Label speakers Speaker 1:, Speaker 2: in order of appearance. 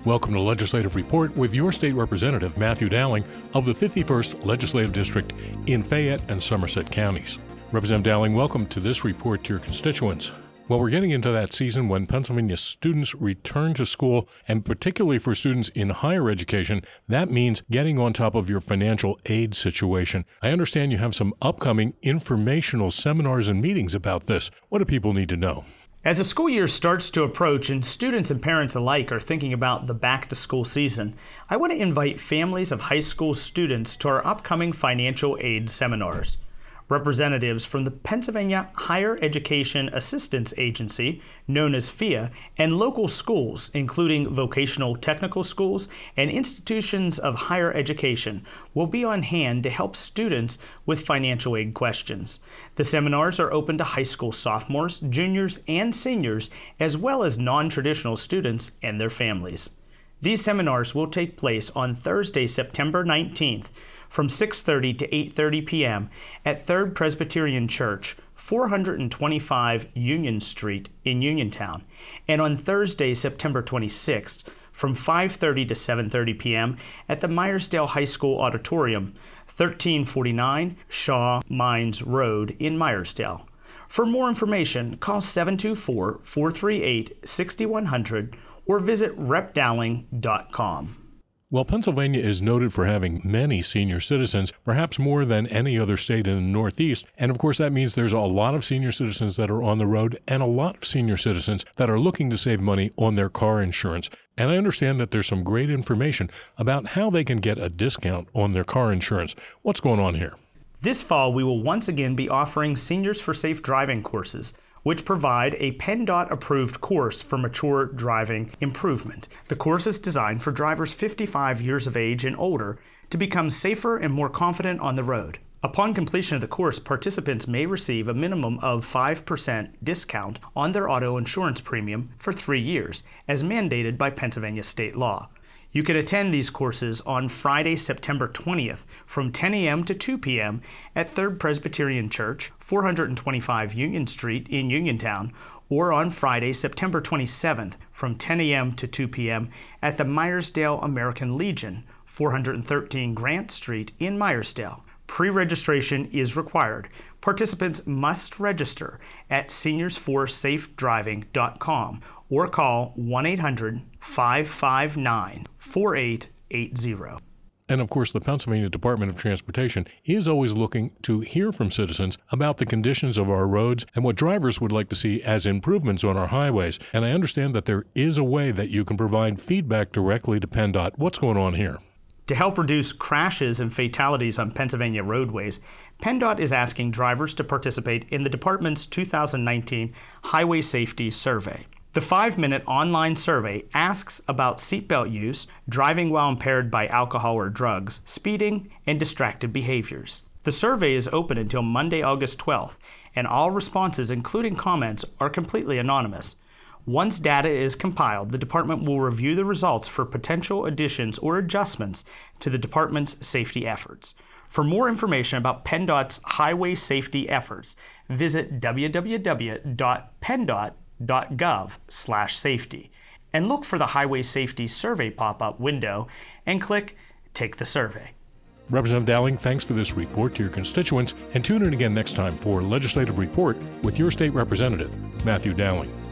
Speaker 1: Welcome to Legislative Report with your state representative, Matthew Dowling, of the 51st Legislative District in Fayette and Somerset counties. Representative Dowling, welcome to this report to your constituents. Well, we're getting into that season when Pennsylvania students return to school, and particularly for students in higher education, that means getting on top of your financial aid situation. I understand you have some upcoming informational seminars and meetings about this. What do people need to know?
Speaker 2: As the school year starts to approach and students and parents alike are thinking about the back-to-school season, I want to invite families of high school students to our upcoming financial aid seminars. Representatives from the Pennsylvania Higher Education Assistance Agency, known as PHEAA, and local schools, including vocational technical schools and institutions of higher education, will be on hand to help students with financial aid questions. The seminars are open to high school sophomores, juniors, and seniors, as well as non-traditional students and their families. These seminars will take place on Thursday, September 19th, from 6:30 to 8:30 p.m. at Third Presbyterian Church, 425 Union Street in Uniontown, and on Thursday, September 26th, from 5:30 to 7:30 p.m. at the Meyersdale High School Auditorium, 1349 Shaw Mines Road in Meyersdale. For more information, call 724-438-6100 or visit repdowling.com.
Speaker 1: Well, Pennsylvania is noted for having many senior citizens, perhaps more than any other state in the Northeast. And of course, that means there's a lot of senior citizens that are on the road and a lot of senior citizens that are looking to save money on their car insurance. And I understand that there's some great information about how they can get a discount on their car insurance. What's going on here?
Speaker 2: This fall, we will once again be offering Seniors for Safe Driving courses, which provide a PennDOT-approved course for mature driving improvement. The course is designed for drivers 55 years of age and older to become safer and more confident on the road. Upon completion of the course, participants may receive a minimum of 5% discount on their auto insurance premium for 3 years, as mandated by Pennsylvania state law. You can attend these courses on Friday, September 20th from 10 a.m. to 2 p.m. at Third Presbyterian Church, 425 Union Street in Uniontown, or on Friday, September 27th from 10 a.m. to 2 p.m. at the Meyersdale American Legion, 413 Grant Street in Meyersdale. Pre-registration is required. Participants must register at seniorsforsafedriving.com or call 1-800-559-4880.
Speaker 1: And of course, the Pennsylvania Department of Transportation is always looking to hear from citizens about the conditions of our roads and what drivers would like to see as improvements on our highways. And I understand that there is a way that you can provide feedback directly to PennDOT. What's going on here?
Speaker 2: To help reduce crashes and fatalities on Pennsylvania roadways, PennDOT is asking drivers to participate in the department's 2019 Highway Safety Survey. The 5-minute online survey asks about seatbelt use, driving while impaired by alcohol or drugs, speeding, and distracted behaviors. The survey is open until Monday, August 12th, and all responses, including comments, are completely anonymous. Once data is compiled, the department will review the results for potential additions or adjustments to the department's safety efforts. For more information about PennDOT's highway safety efforts, visit www.penndot.gov/safety and look for the Highway Safety Survey pop-up window and click Take the Survey.
Speaker 1: Representative Dowling, thanks for this report to your constituents, and tune in again next time for Legislative Report with your state representative, Matthew Dowling.